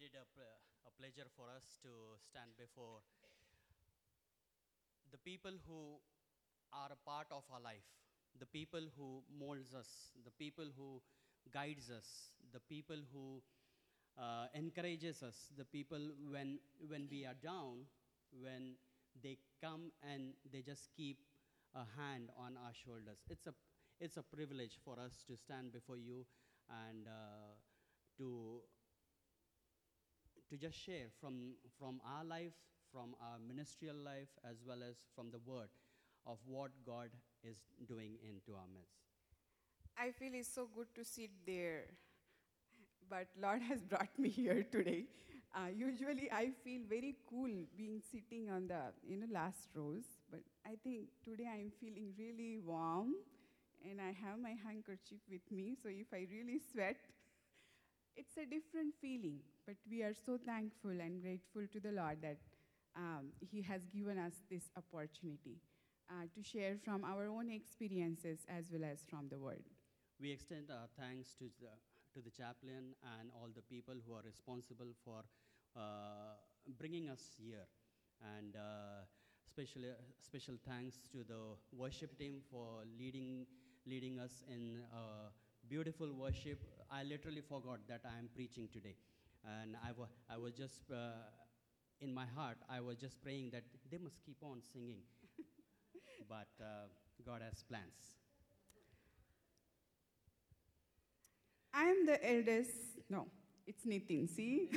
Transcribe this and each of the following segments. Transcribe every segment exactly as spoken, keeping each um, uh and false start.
indeed a, ple- a pleasure for us to stand before the people who are a part of our life, the people who molds us, the people who guides us, the people who uh, encourages us, the people when when we are down, when they come and they just keep a hand on our shoulders. It's a it's a privilege for us to stand before you and uh, to to just share from, from our life, from our ministerial life, as well as from the word of what God is doing into our midst. I feel it's so good to sit there, but Lord has brought me here today. Uh, usually, I feel very cool being sitting on the you know last rows, but I think today I'm feeling really warm, and I have my handkerchief with me. So if I really sweat, it's a different feeling. But we are so thankful and grateful to the Lord that um, He has given us this opportunity uh, to share from our own experiences as well as from the Word. We extend our thanks to the, to the chaplain and all the people who are responsible for uh, bringing us here. And uh, special, special thanks to the worship team for leading, leading us in uh, beautiful worship. I literally forgot that I am preaching today. And I, wa- I was just, uh, in my heart, I was just praying that they must keep on singing. But uh, God has plans. I'm the eldest. No, it's Nitin, see?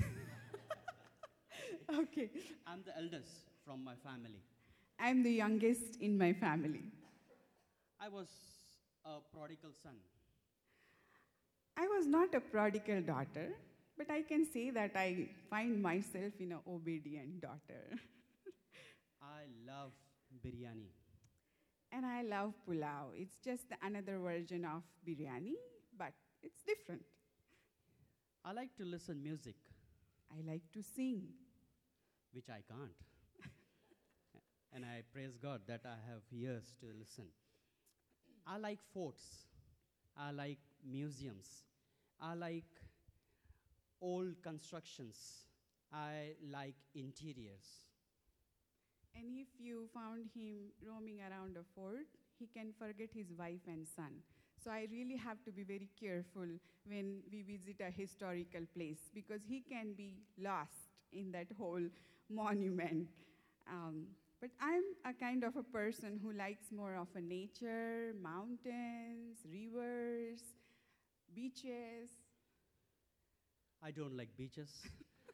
Okay. I'm the eldest from my family. I'm the youngest in my family. I was a prodigal son. I was not a prodigal daughter, but I can say that I find myself in an obedient daughter. I love biryani. And I love pulao. It's just another version of biryani, but it's different. I like to listen music, I like to sing. which I can't. And I praise God that I have ears to listen. I like forts. I like museums. I like old constructions. I like interiors. And if you found him roaming around a fort, he can forget his wife and son. So I really have to be very careful when we visit a historical place because he can be lost in that whole monument. Um, but I'm a kind of a person who likes more of a nature, mountains, rivers, beaches. I don't like beaches.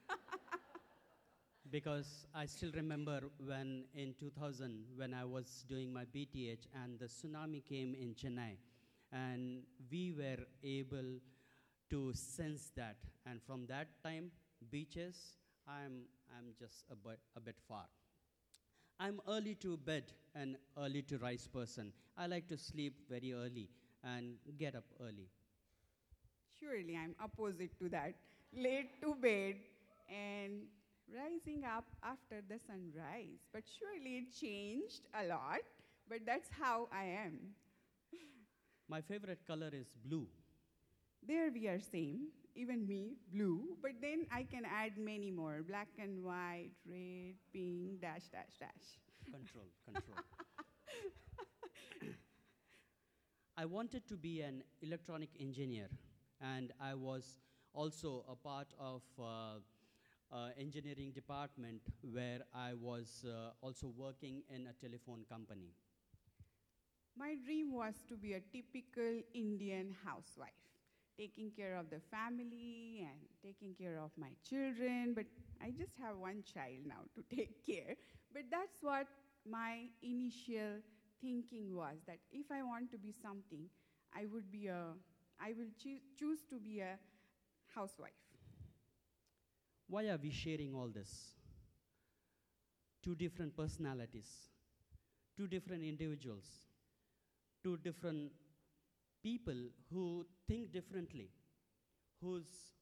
Because I still remember when in two thousand, when I was doing my B T H and the tsunami came in Chennai, and we were able to sense that. And from that time, beaches, I'm, I'm just a bit, a bit far. I'm early to bed and early to rise person. I like to sleep very early and get up early. Surely I'm opposite to that. Late to bed and rising up after the sunrise. But surely it changed a lot, but that's how I am. My favorite color is blue. There we are same, even me, blue, but then I can add many more, black and white, red, pink, dash, dash, dash. Control, control. I wanted to be an electronic engineer, and I was also a part of uh, uh, engineering department where I was uh, also working in a telephone company. My dream was to be a typical Indian housewife, taking care of the family and taking care of my children, but I just have one child now to take care. But that's what my initial thinking was, that if I want to be something, I would be a, I will choo- choose to be a housewife. Why are we sharing all this? Two different personalities, two different individuals, two different people who think differently, whose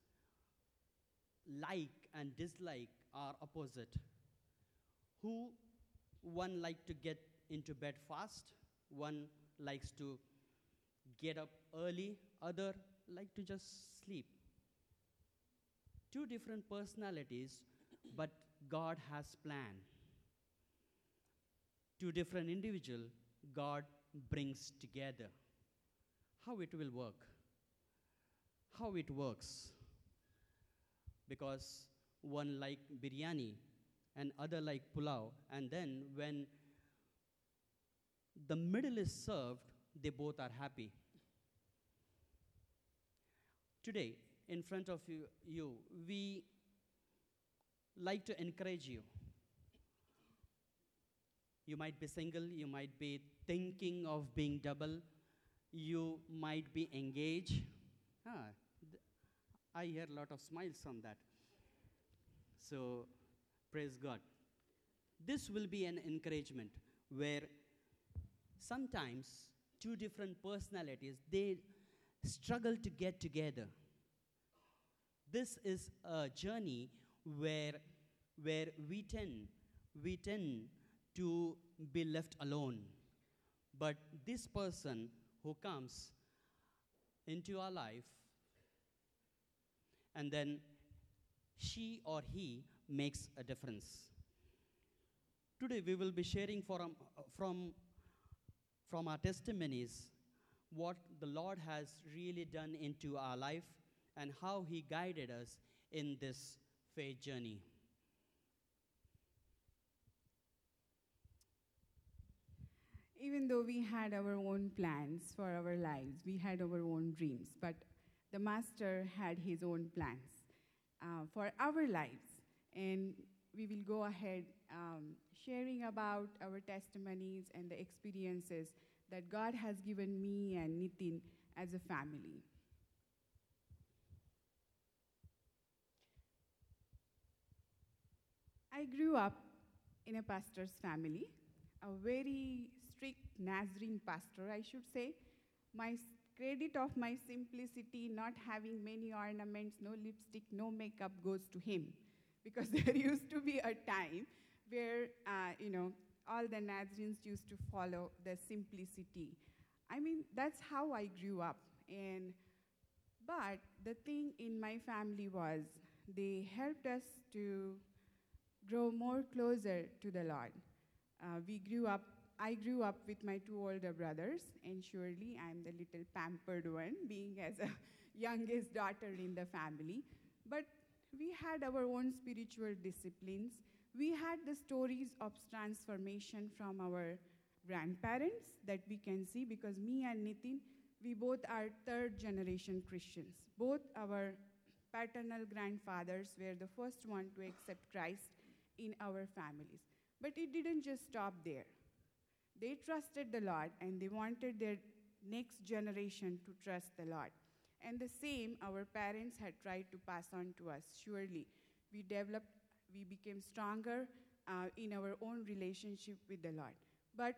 like and dislike are opposite, who one like to get into bed fast, one likes to get up early, other like to just sleep. Two different personalities, but God has plan. Two different individual, God brings together. How it will work? How it works? Because one like biryani and other like pulao, and then when the middle is served, they both are happy. Today, in front of you, you, we like to encourage you. You might be single, you might be thinking of being double, you might be engaged. Ah, th- I hear a lot of smiles on that. So, praise God. This will be an encouragement where sometimes two different personalities, they struggle to get together. This is a journey where, where we tend, we tend to be left alone. But this person who comes into our life, and then she or he makes a difference. Today we will be sharing from, from, from our testimonies what the Lord has really done into our life and how he guided us in this faith journey. Even though we had our own plans for our lives, we had our own dreams, but the Master had his own plans uh, for our lives. And we will go ahead um, sharing about our testimonies and the experiences that God has given me and Nitin as a family. I grew up in a pastor's family, a very strict Nazarene pastor, I should say. My s- credit of my simplicity, not having many ornaments, no lipstick, no makeup, goes to him. Because there used to be a time where, uh, you know, all the Nazarenes used to follow the simplicity. I mean, that's how I grew up. And but the thing in my family was they helped us to grow more closer to the Lord. Uh, we grew up, I grew up with my two older brothers, and surely I'm the little pampered one, being as a youngest daughter in the family. But we had our own spiritual disciplines. We had the stories of transformation from our grandparents that we can see, because me and Nitin, we both are third generation Christians. Both our paternal grandfathers were the first one to accept Christ in our families. But it didn't just stop there. They trusted the Lord, and they wanted their next generation to trust the Lord. And the same our parents had tried to pass on to us. Surely we developed, we became stronger uh, in our own relationship with the Lord. But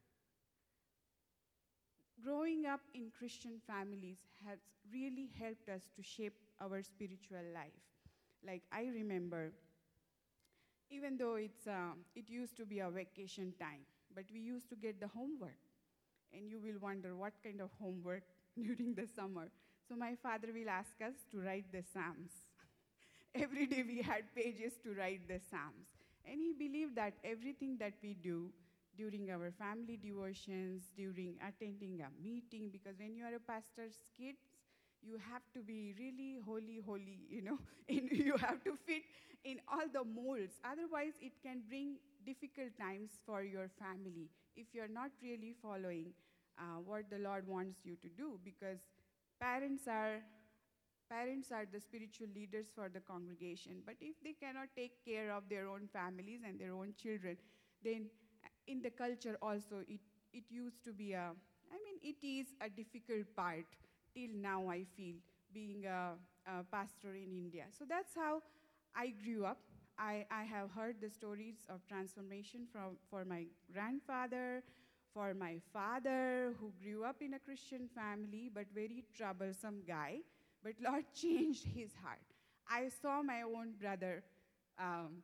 growing up in Christian families has really helped us to shape our spiritual life. Like I remember, even though it's, uh, it used to be a vacation time, but we used to get the homework. And you will wonder what kind of homework during the summer. So my father will ask us to write the Psalms. Every day we had pages to write the Psalms. And he believed that everything that we do during our family devotions, during attending a meeting, because when you are a pastor's kids, you have to be really holy, holy, you know, and you have to fit in all the molds. Otherwise, it can bring difficult times for your family if you're not really following uh, what the Lord wants you to do, because parents are parents are the spiritual leaders for the congregation. But if they cannot take care of their own families and their own children, then in the culture also, it, it used to be a, I mean, it is a difficult part till now, I feel, being a, a pastor in India. So that's how I grew up. I, I have heard the stories of transformation from, for my grandfather, for my father, who grew up in a Christian family, but very troublesome guy. But Lord changed his heart. I saw my own brother, um,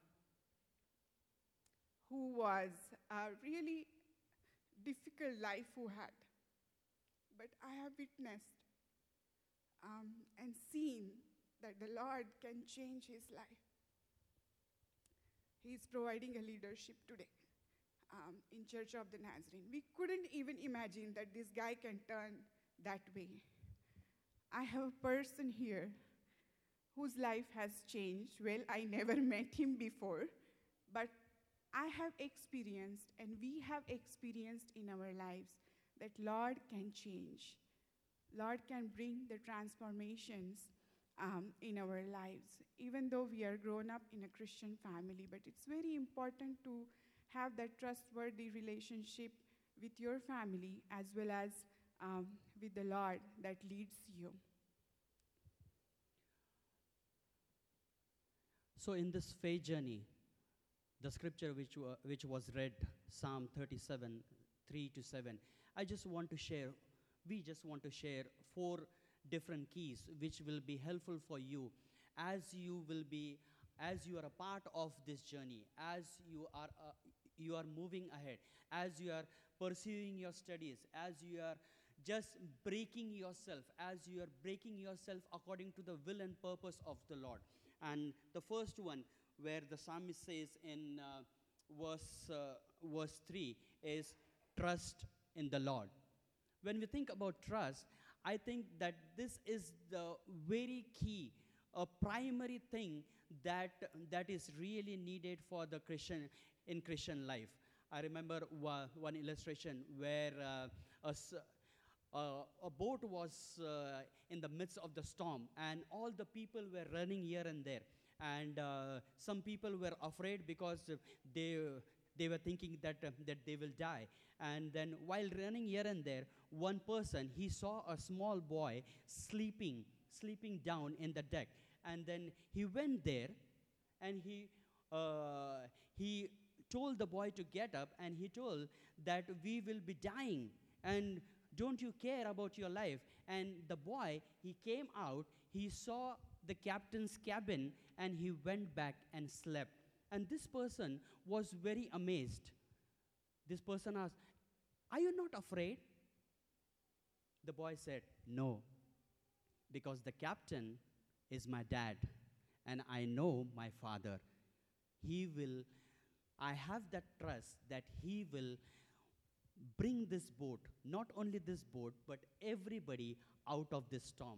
who was a really difficult life who had. But I have witnessed um, and seen that the Lord can change his life. He is providing a leadership today um, in Church of the Nazarene. We couldn't even imagine that this guy can turn that way. I have a person here whose life has changed. Well, I never met him before, but I have experienced, and we have experienced in our lives, that Lord can change. Lord can bring the transformations um, in our lives, even though we are grown up in a Christian family. But it's very important to have that trustworthy relationship with your family as well as um, with the Lord that leads you. So in this faith journey, the scripture which, wa- which was read, Psalm thirty-seven, three to seven, I just want to share, we just want to share four different keys which will be helpful for you as you will be, as you are a part of this journey, as you are, uh, you are moving ahead, as you are pursuing your studies, as you are just breaking yourself, as you are breaking yourself according to the will and purpose of the Lord. And the first one, where the psalmist says in uh, verse, uh, verse three, is trust in the Lord. When we think about trust, I think that this is the very key, a primary thing that, that is really needed for the Christian, in Christian life. I remember wa- one illustration where uh, a, s- uh, a boat was uh, in the midst of the storm, and all the people were running here and there. And uh, some people were afraid because uh, they, uh, they were thinking that, uh, that they will die. And then while running here and there, one person, he saw a small boy sleeping, sleeping down in the deck. And then he went there, and he, uh, he told the boy to get up, and he told that we will be dying, and don't you care about your life? And the boy, he came out, he saw the captain's cabin, and he went back and slept. And this person was very amazed. This person asked, "Are you not afraid?" The boy said, "No, because the captain is my dad, and I know my father. He will, I have that trust that he will bring this boat, not only this boat, but everybody out of this storm."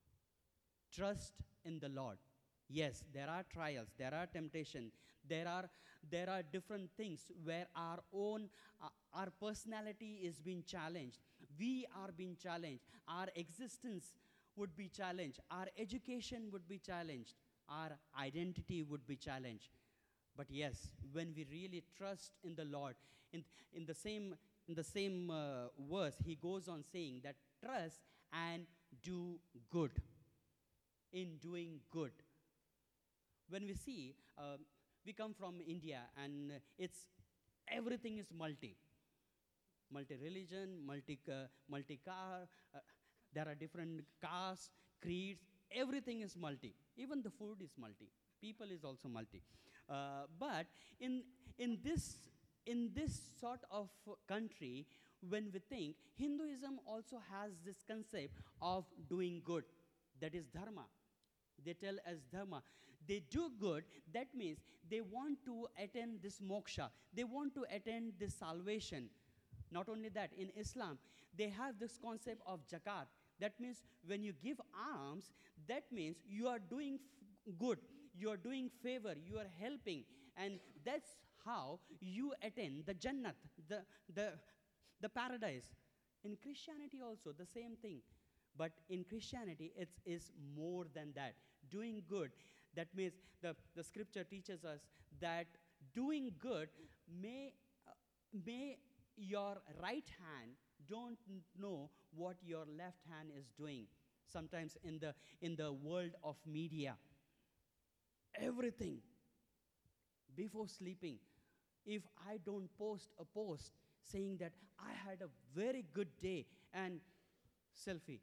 Trust in the Lord. Yes, there are trials, there are temptation, there are there are different things where our own uh, our personality is being challenged. We are being challenged. Our existence would be challenged. Our education would be challenged. Our identity would be challenged. But yes, when we really trust in the Lord, in, in the same, in the same uh, verse, he goes on saying that trust and do good. In doing good. When we see, uh, we come from India, and uh, it's, everything is multi. Multi-religion, multi, uh, multi-car, uh, there are different castes, creeds, everything is multi. Even the food is multi. People is also multi. Uh, but in, in, this, in this sort of country, when we think, Hinduism also has this concept of doing good. That is dharma. They tell as dharma. They do good, that means they want to attain this moksha. They want to attain this salvation. Not only that, in Islam, they have this concept of zakat. That means when you give alms, that means you are doing f- good. You are doing favor. You are helping. And that's how you attain the Jannat, the, the, the paradise. In Christianity also, the same thing. But in Christianity, it is more than that. Doing good, that means the, the scripture teaches us that doing good, may, uh, may your right hand don't n- know what your left hand is doing. Sometimes in the, in the world of media, everything, before sleeping, if I don't post a post saying that I had a very good day and selfie,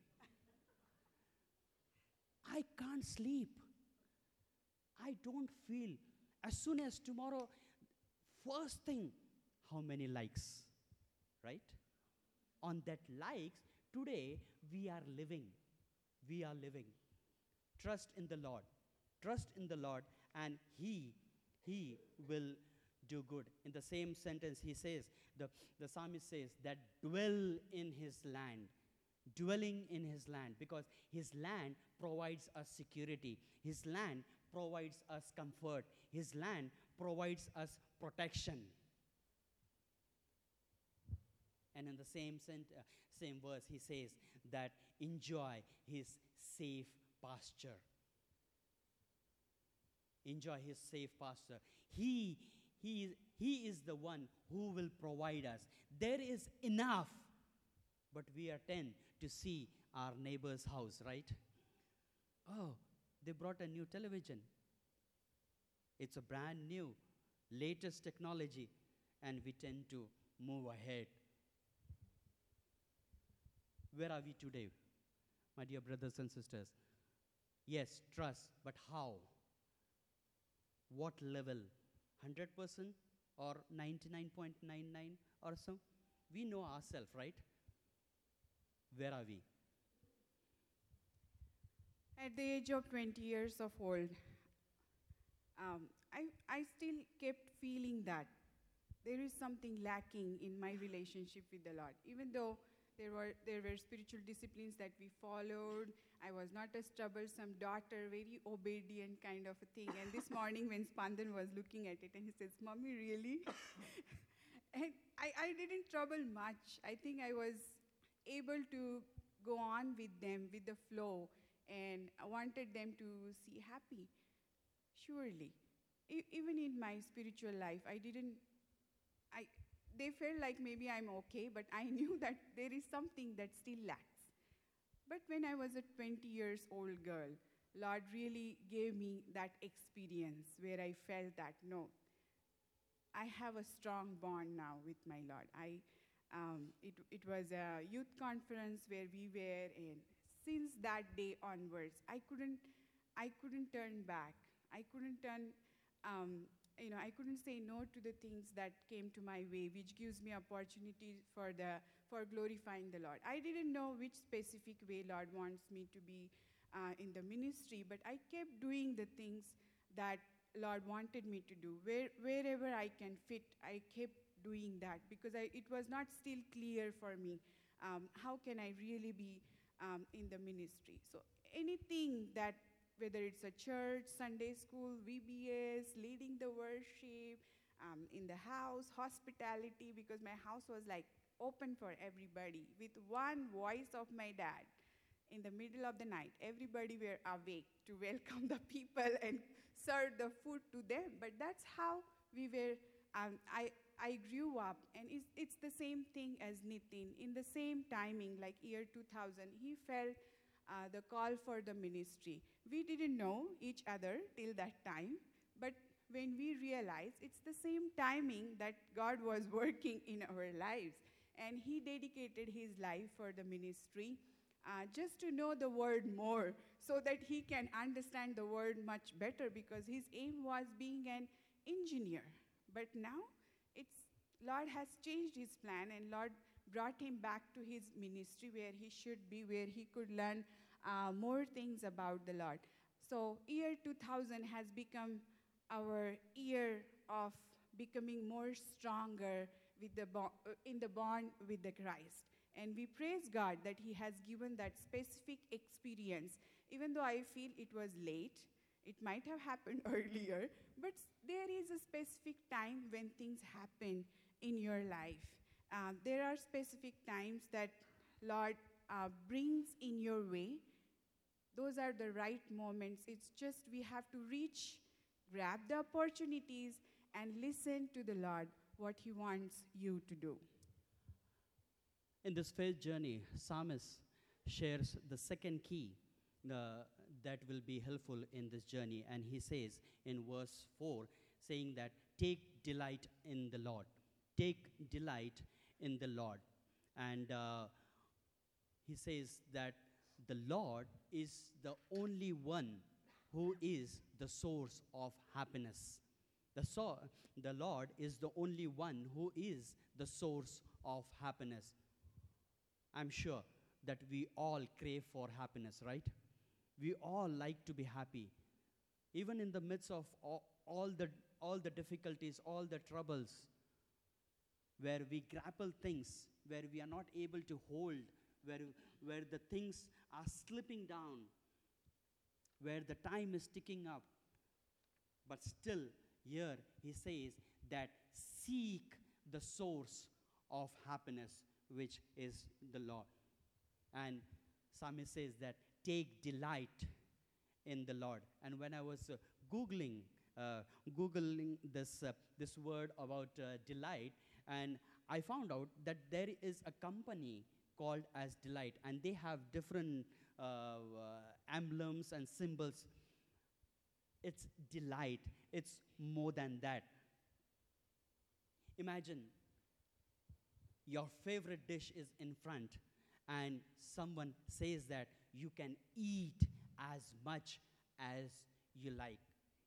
I can't sleep. I don't feel. As soon as tomorrow, first thing, how many likes, right? On that likes, today we are living. We are living. Trust in the Lord. Trust in the Lord, and He, He will do good. In the same sentence, he says, the, the psalmist says, that dwell in his land. Dwelling in his land, because his land provides us security. His land provides us comfort. His land provides us protection. And in the same, sent, uh, same verse, he says that enjoy his safe pasture. Enjoy his safe pasture. He, he, he is the one who will provide us. There is enough, but we attend to see our neighbor's house, right? Oh, they brought a new television. It's a brand new, latest technology, and we tend to move ahead. Where are we today, my dear brothers and sisters? Yes, trust, but how? What level? one hundred percent or ninety-nine point nine nine or so? We know ourselves, right? Where are we? At the age of twenty years of old, um, I, I still kept feeling that there is something lacking in my relationship with the Lord. Even though there were, there were spiritual disciplines that we followed, I was not a troublesome daughter, very obedient kind of a thing. And this morning when Spandan was looking at it and he says, "Mommy, really?" And I, I didn't trouble much. I think I was able to go on with them, with the flow, and I wanted them to see happy. Surely. E- even in my spiritual life, I didn't, I, they felt like maybe I'm okay, but I knew that there is something that still lacks. But when I was a twenty years old girl, Lord really gave me that experience where I felt that, no, I have a strong bond now with my Lord. I, um, it, it was a youth conference where we were, and since that day onwards, I couldn't, I couldn't turn back. I couldn't turn, um, you know, I couldn't say no to the things that came to my way, which gives me opportunity for the, for glorifying the Lord. I didn't know which specific way Lord wants me to be uh, in the ministry, but I kept doing the things that Lord wanted me to do. Where, wherever I can fit, I kept doing that, because I, it was not still clear for me um, how can I really be um, in the ministry. So anything that, whether it's a church, Sunday school, V B S, leading the worship, um, in the house, hospitality, because my house was like open for everybody, with one voice of my dad. In the middle of the night, everybody were awake to welcome the people and serve the food to them. But that's how we were, um, I, I grew up, and it's, it's the same thing as Nitin. In the same timing, like year two thousand, he felt uh, the call for the ministry. We didn't know each other till that time, but when we realized it's the same timing that God was working in our lives, and he dedicated his life for the ministry, uh, just to know the word more, so that he can understand the word much better, because his aim was being an engineer. But now, it's Lord has changed his plan, and Lord brought him back to his ministry where he should be, where he could learn uh, more things about the Lord. So year two thousand has become our year of becoming more stronger with the bo- uh, in the bond with the Christ. And we praise God that he has given that specific experience. Even though I feel it was late, it might have happened earlier, but there is a specific time when things happen in your life. Uh, there are specific times that Lord uh, brings in your way. Those are the right moments. It's just we have to reach, grab the opportunities, and listen to the Lord, what he wants you to do. In this faith journey, Psalmist shares the second key uh, that will be helpful in this journey. And he says in verse four, saying that, take delight in the Lord. Take delight in the Lord. And uh, he says that the Lord is the only one who is the source of happiness. The, so- the Lord is the only one who is the source of happiness. I'm sure that we all crave for happiness, right? We all like to be happy. Even in the midst of all, all, the, all the difficulties, all the troubles, where we grapple things, where we are not able to hold, where, where the things are slipping down, where the time is ticking up. But still, here he says that seek the source of happiness, which is the Lord. And Psalmist says that take delight in the Lord. And when I was uh, Googling, uh, Googling this, uh, this word about uh, delight, and I found out that there is a company called as Delight, and they have different uh, uh, emblems and symbols. It's delight. It's more than that. Imagine your favorite dish is in front, and someone says that you can eat as much as you like.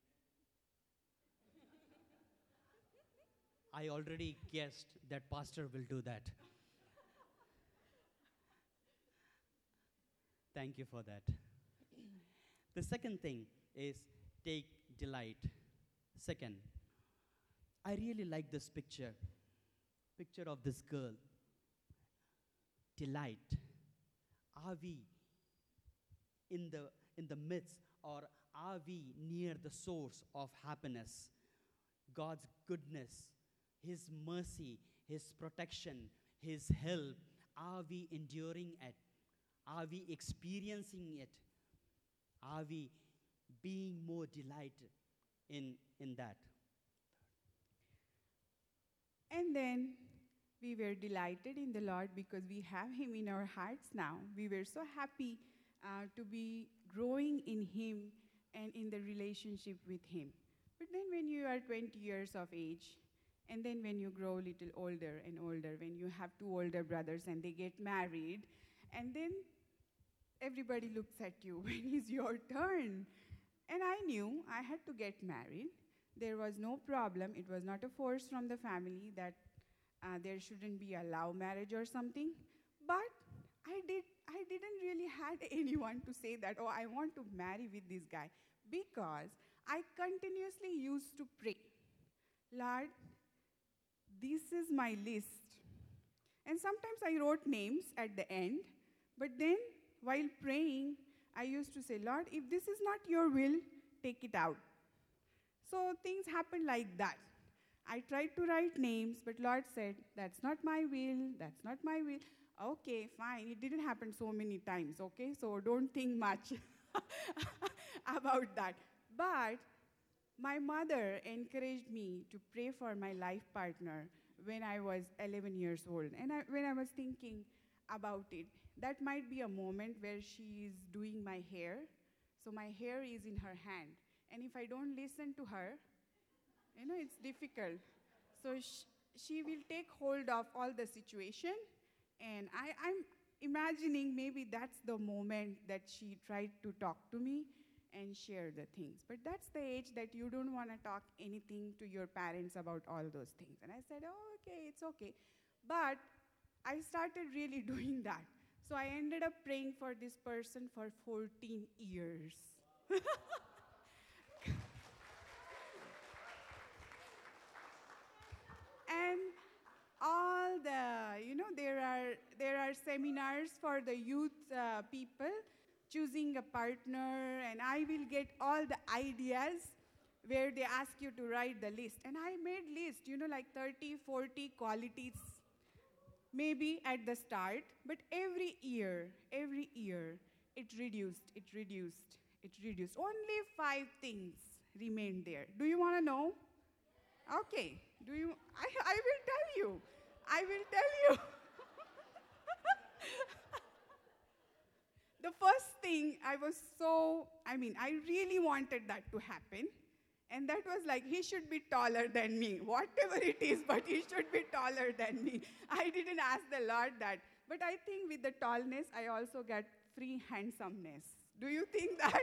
I already guessed that pastor will do that. Thank you for that. The second thing is take delight. Second, I really like this picture. Picture of this girl. Delight. Are we in the, in the midst, or are we near the source of happiness? God's goodness, His mercy, His protection, His help. Are we enduring it? Are we experiencing it? Are we being more delighted in, in that? And then we were delighted in the Lord because we have Him in our hearts now. We were so happy uh, to be growing in Him and in the relationship with Him. But then when you are twenty years of age, and then when you grow a little older and older, when you have two older brothers and they get married, and then everybody looks at you when it's your turn. And I knew I had to get married. There was no problem. It was not a force from the family that uh, there shouldn't be a love marriage or something. But I, did, I didn't really had anyone to say that, oh, I want to marry with this guy. Because I continuously used to pray, Lord, this is my list. And sometimes I wrote names at the end. But then while praying, I used to say, Lord, if this is not your will, take it out. So things happened like that. I tried to write names, but Lord said, that's not my will, that's not my will. Okay, fine. It didn't happen so many times, okay? So don't think much about that. But my mother encouraged me to pray for my life partner when I was eleven years old. And I, when I was thinking about it, that might be a moment where she is doing my hair. So my hair is in her hand. And if I don't listen to her, you know, it's difficult. So sh she will take hold of all the situation. And I, I'm imagining maybe that's the moment that she tried to talk to me and share the things. But that's the age that you don't want to talk anything to your parents about all those things. And I said, oh, okay, it's okay. But I started really doing that. So I ended up praying for this person for fourteen years. And all the, you know, there are, there are seminars for the youth uh, people choosing a partner, and I will get all the ideas where they ask you to write the list. And I made list, you know, like thirty, forty qualities, maybe at the start, but every year, every year, it reduced, it reduced, it reduced. Only five things remained there. Do you want to know? Okay. Do you? I, I will tell you. I will tell you. The first thing, I was so, I mean, I really wanted that to happen. And that was like, he should be taller than me. Whatever it is, but he should be taller than me. I didn't ask the Lord that. But I think with the tallness, I also get free handsomeness. Do you think that?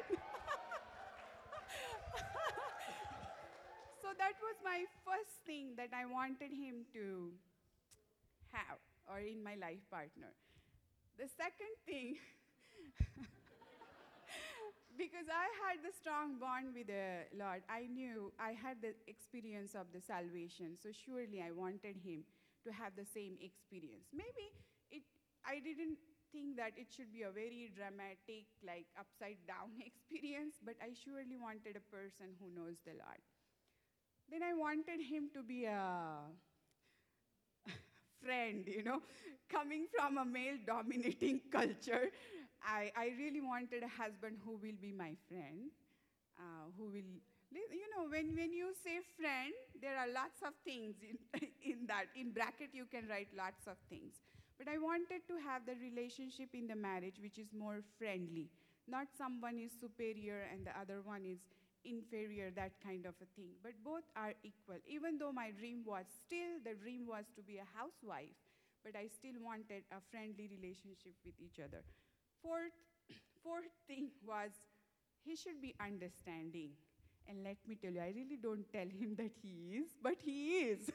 So that was my first thing that I wanted him to have, or in my life partner. The second thing, because I had the strong bond with the Lord. I knew I had the experience of the salvation, so surely I wanted him to have the same experience. Maybe it, I didn't think that it should be a very dramatic, like upside down experience, but I surely wanted a person who knows the Lord. Then I wanted him to be a friend, you know, coming from a male dominating culture. I, I really wanted a husband who will be my friend, uh, who will, you know, when, when you say friend, there are lots of things in, in that. In bracket, you can write lots of things. But I wanted to have the relationship in the marriage which is more friendly, not someone is superior and the other one is inferior, that kind of a thing. But both are equal. Even though my dream was still, the dream was to be a housewife, but I still wanted a friendly relationship with each other. Fourth, fourth thing was he should be understanding. And let me tell you, I really don't tell him that he is, but he is.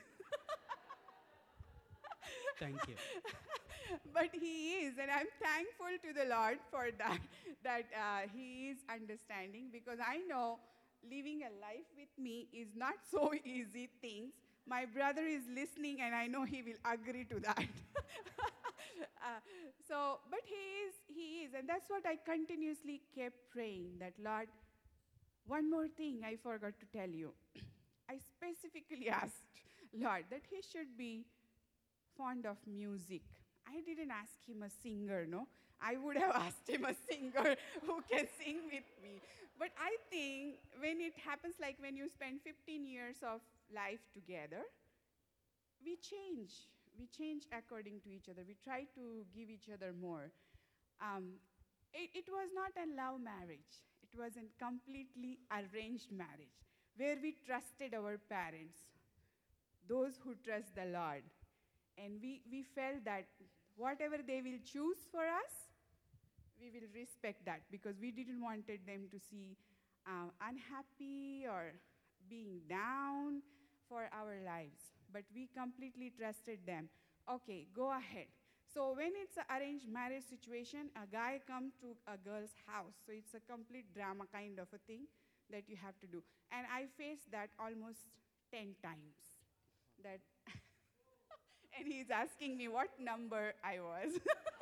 Thank you. But he is, and I'm thankful to the Lord for that, that uh, he is understanding, because I know living a life with me is not so easy things. My brother is listening, and I know he will agree to that. uh, so, but he is, he is, and that's what I continuously kept praying, that Lord, one more thing I forgot to tell you. I specifically asked Lord that he should be fond of music. I didn't ask him a singer, no? I would have asked him a singer who can sing with me. But I think when it happens, like when you spend fifteen years of life together, we change. We change according to each other. We try to give each other more. Um, it, it was not a love marriage. It was a completely arranged marriage where we trusted our parents, those who trust the Lord. And we, we felt that whatever they will choose for us, we will respect that, because we didn't want them to see uh, unhappy or being down for our lives. But we completely trusted them. Okay, go ahead. So when it's an arranged marriage situation, a guy comes to a girl's house. So it's a complete drama kind of a thing that you have to do. And I faced that almost ten times. That and he's asking me what number I was.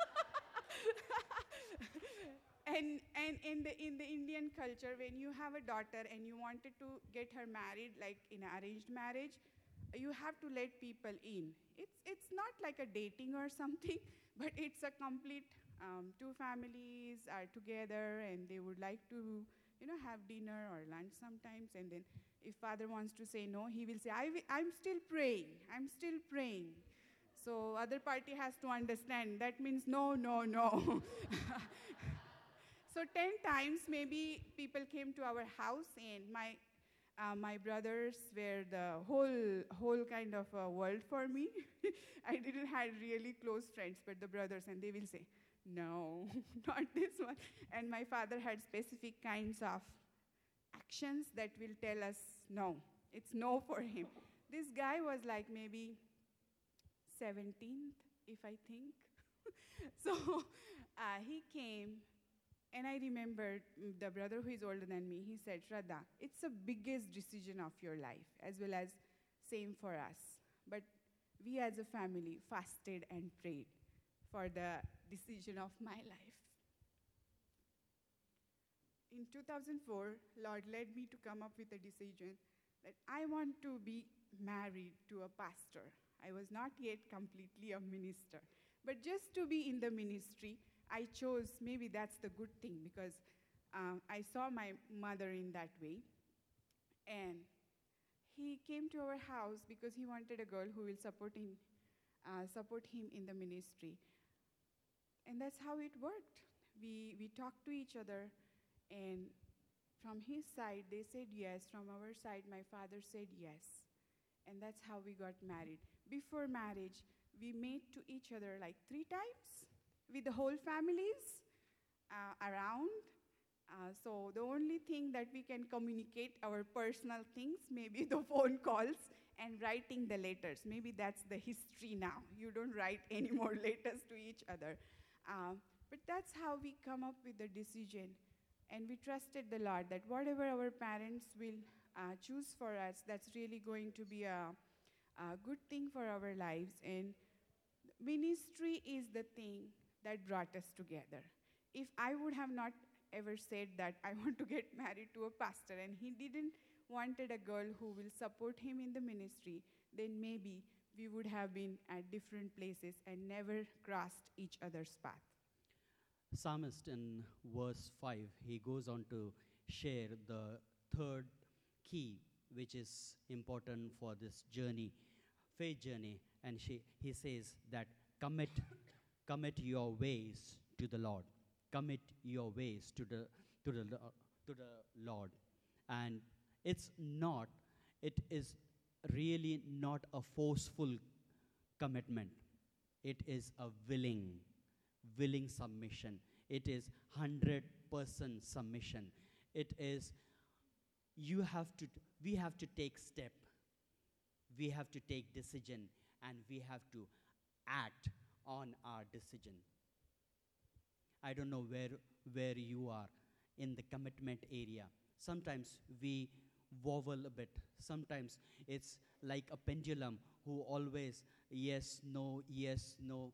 and and in the in the Indian culture, when you have a daughter and you wanted to get her married, like in an arranged marriage, you have to let people in. It's it's not like a dating or something, but it's a complete, um, two families are together and they would like to, you know, have dinner or lunch sometimes. And then if father wants to say no, he will say, I w- I'm still praying, I'm still praying. So other party has to understand, that means no, no, no. So ten times maybe people came to our house, and my uh, my brothers were the whole whole kind of a world for me. I didn't have really close friends, but the brothers, and they will say, no, not this one. And my father had specific kinds of actions that will tell us no, it's no for him. This guy was like maybe seventeenth, if I think. So uh, he came, and I remembered the brother who is older than me, he said, Shraddha, it's the biggest decision of your life, as well as same for us. But we as a family fasted and prayed for the decision of my life. In two thousand four, Lord led me to come up with a decision that I want to be married to a pastor. I was not yet completely a minister. But just to be in the ministry, I chose, maybe that's the good thing, because uh, I saw my mother in that way. And he came to our house because he wanted a girl who will support him, uh, support him in the ministry. And that's how it worked. We, we talked to each other, and from his side, they said yes. From our side, my father said yes. And that's how we got married. Before marriage, we met to each other like three times with the whole families uh, around. Uh, so the only thing that we can communicate our personal things, maybe the phone calls and writing the letters. Maybe that's the history now. You don't write any more letters to each other. Uh, but that's how we come up with the decision. And we trusted the Lord that whatever our parents will uh, choose for us, that's really going to be a, a good thing for our lives. And ministry is the thing that brought us together. If I would have not ever said that I want to get married to a pastor and he didn't wanted a girl who will support him in the ministry, then maybe we would have been at different places and never crossed each other's path. Psalmist in verse five, he goes on to share the third key, which is important for this journey, faith journey. And she, he says that commit, commit your ways to the Lord. Commit your ways to the, to the, Lo- to the Lord. And it's not, it is really not a forceful commitment. It is a willing, willing submission. It is one hundred percent submission. It is, you have to, we have to take step. We have to take decision and we have to act on our decision. I don't know where, where you are in the commitment area. Sometimes we wobble a bit. Sometimes it's like a pendulum who always yes, no, yes, no.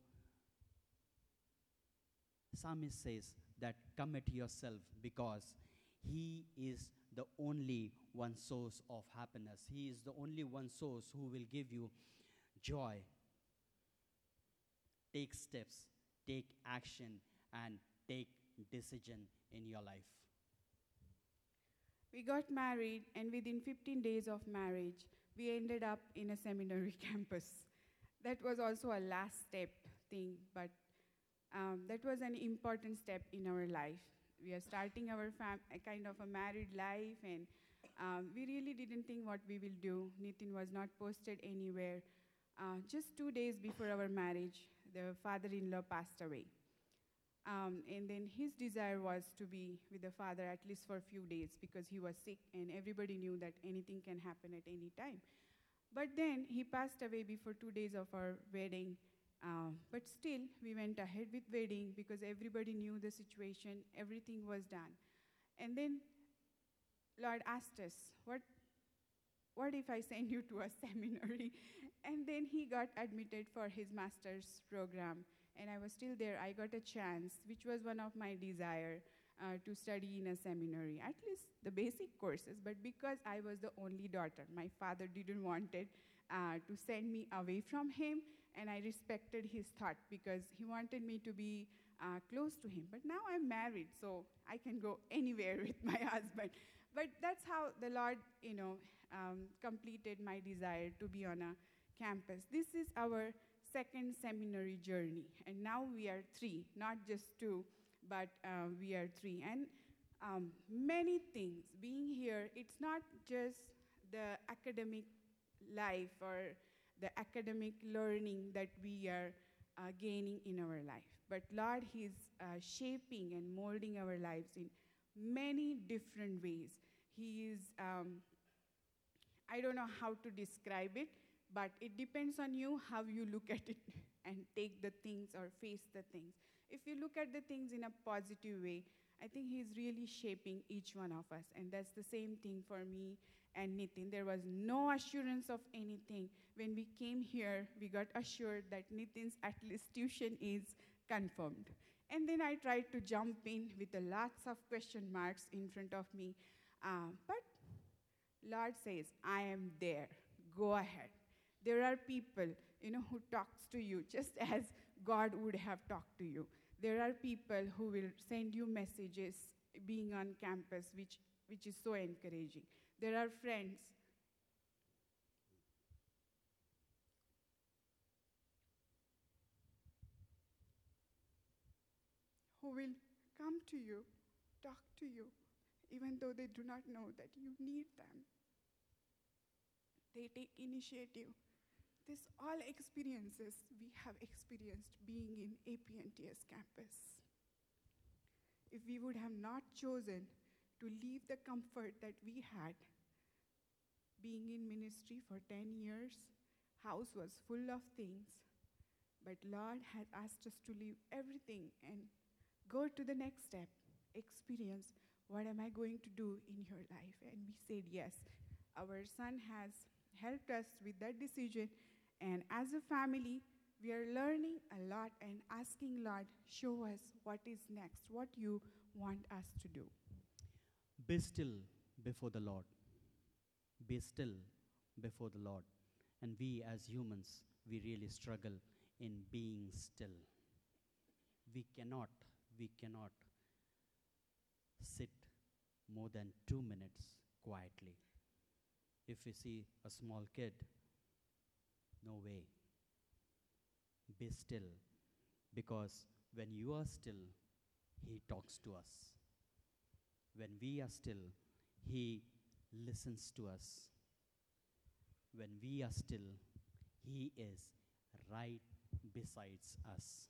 Psalmist says that commit yourself because he is the only one source of happiness. He is the only one source who will give you joy. Take steps, take action, and take decision in your life. We got married, and within fifteen days of marriage, we ended up in a seminary campus. That was also a last step thing, but um, that was an important step in our life. We are starting our fam- a kind of a married life, and um, we really didn't think what we will do. Nitin was not posted anywhere. Uh, just two days before our marriage, the father-in-law passed away. Um, and then his desire was to be with the father at least for a few days because he was sick and everybody knew that anything can happen at any time. But then he passed away before two days of our wedding. Uh, but still, we went ahead with wedding because everybody knew the situation, everything was done. And then Lord asked us, what, what if I send you to a seminary? And then he got admitted for his master's program. And I was still there. I got a chance, which was one of my desire, uh, to study in a seminary, at least the basic courses. But because I was the only daughter, my father didn't want it, uh, to send me away from him, and I respected his thought because he wanted me to be uh, close to him. But now I'm married, so I can go anywhere with my husband. But that's how the Lord, you know, um, completed my desire to be on a campus. This is our second seminary journey, and now we are three, not just two, but uh, we are three. And um, many things, being here, it's not just the academic life or the academic learning that we are uh, gaining in our life, but Lord, He's uh, shaping and molding our lives in many different ways. He is, um, I don't know how to describe it, but it depends on you how you look at it and take the things or face the things. If you look at the things in a positive way, I think He's really shaping each one of us. And that's the same thing for me and Nitin. There was no assurance of anything. When we came here, we got assured that Nitin's at least tuition is confirmed. And then I tried to jump in with a lots of question marks in front of me. Uh, but Lord says, I am there. Go ahead. There are people, you know, who talks to you just as God would have talked to you. There are people who will send you messages being on campus, which, which is so encouraging. There are friends who will come to you, talk to you, even though they do not know that you need them. They take initiative. This all experiences we have experienced being in A P N T S campus. If we would have not chosen to leave the comfort that we had, being in ministry for ten years, house was full of things, but Lord had asked us to leave everything and go to the next step, experience what am I going to do in your life? And we said yes. Our son has helped us with that decision. And as a family, we are learning a lot and asking Lord, show us what is next, what you want us to do. Be still before the Lord. Be still before the Lord. And we as humans, we really struggle in being still. We cannot, we cannot sit more than two minutes quietly. If we see a small kid, no way. Be still, because when you are still, he talks to us. When we are still, he listens to us. When we are still, he is right besides us.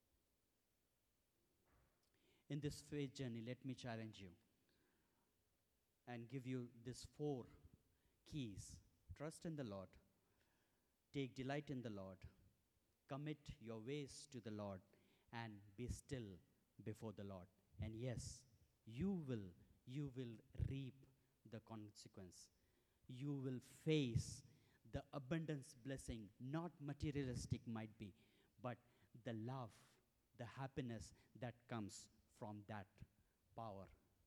In this faith journey, let me challenge you and give you these four keys. Trust in the Lord. Take delight in the Lord. Commit your ways to the Lord and be still before the Lord. And yes, you will, you will reap the consequence. You will face the abundance blessing, not materialistic might be, but the love, the happiness that comes from that power.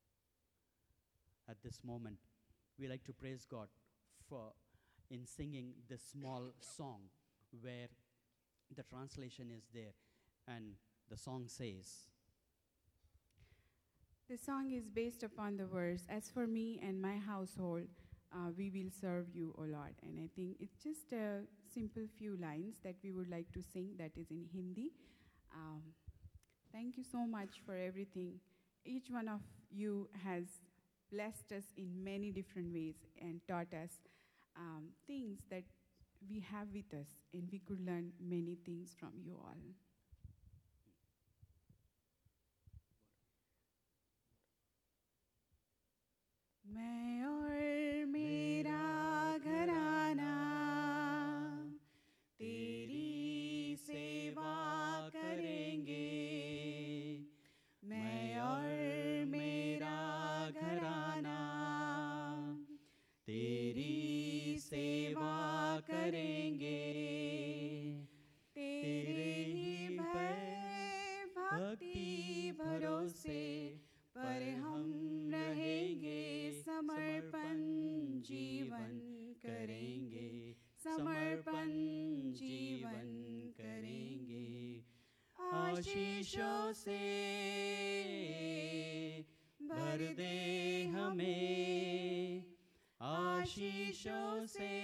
At this moment, we like to praise God for in singing this small song where the translation is there, and the song says, The song is based upon the verse, as for me and my household, uh, we will serve you, O Lord. And I think it's just a simple few lines that we would like to sing that is in Hindi. Um, thank you so much for everything. Each one of you has blessed us in many different ways and taught us um, things that we have with us, and we could learn many things from you all. मैं और मेरा घराना तेरी सेवा करेंगे. मैं और मेरा घराना तेरी सेवा करेंगे. तेरे ही भय भक्ति भरोसे पर हम रहेंगे. समर्पण जीवन करेंगे. समर्पण जीवन करेंगे. आशीषों से भर दे हमें. आशीषों से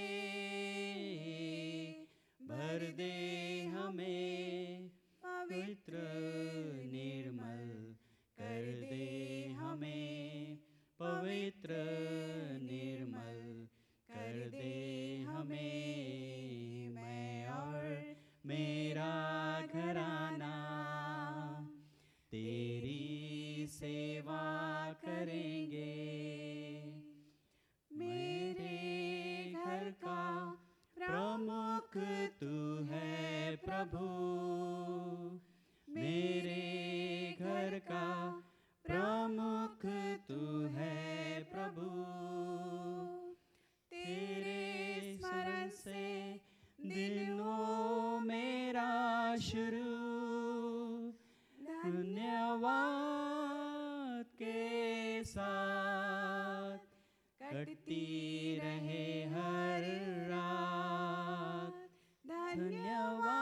भर दे हमें. पवित्र निर्मल कर दे हमें. पवित्र निर्मल कर दे हमें. मैं और मेरा घराना तेरी सेवा करेंगे. मेरे घर का प्रमुख तू है प्रभु. मेरे घर का प्रमुख तू है प्रभु. तेरे स्मरण से दिनों मेरा शुरू. धन्यवाद के साथ कटती रहे हर रात. धन्यवाद